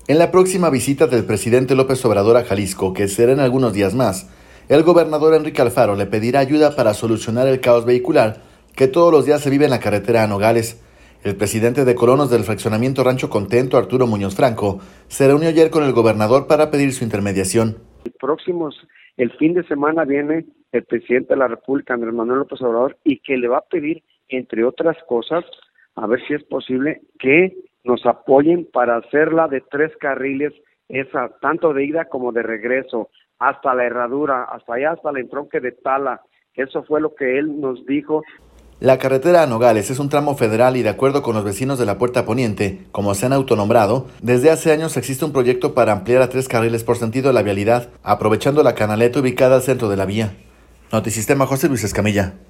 En la próxima visita del presidente López Obrador a Jalisco, que será en algunos días más, el gobernador Enrique Alfaro le pedirá ayuda para solucionar el caos vehicular que todos los días se vive en la carretera a Nogales. El presidente de colonos del fraccionamiento Rancho Contento, Arturo Muñoz Franco, se reunió ayer con el gobernador para pedir su intermediación. El fin de semana viene el presidente de la República, Andrés Manuel López Obrador, y que le va a pedir, entre otras cosas, a ver si es posible que nos apoyen para hacerla de 3 carriles, esa tanto de ida como de regreso, hasta la Herradura, hasta allá, hasta el entronque de Tala. Eso fue lo que él nos dijo. La carretera a Nogales es un tramo federal y de acuerdo con los vecinos de la Puerta Poniente, como se han autonombrado, desde hace años existe un proyecto para ampliar a 3 carriles por sentido de la vialidad, aprovechando la canaleta ubicada al centro de la vía. Notisistema, José Luis Escamilla.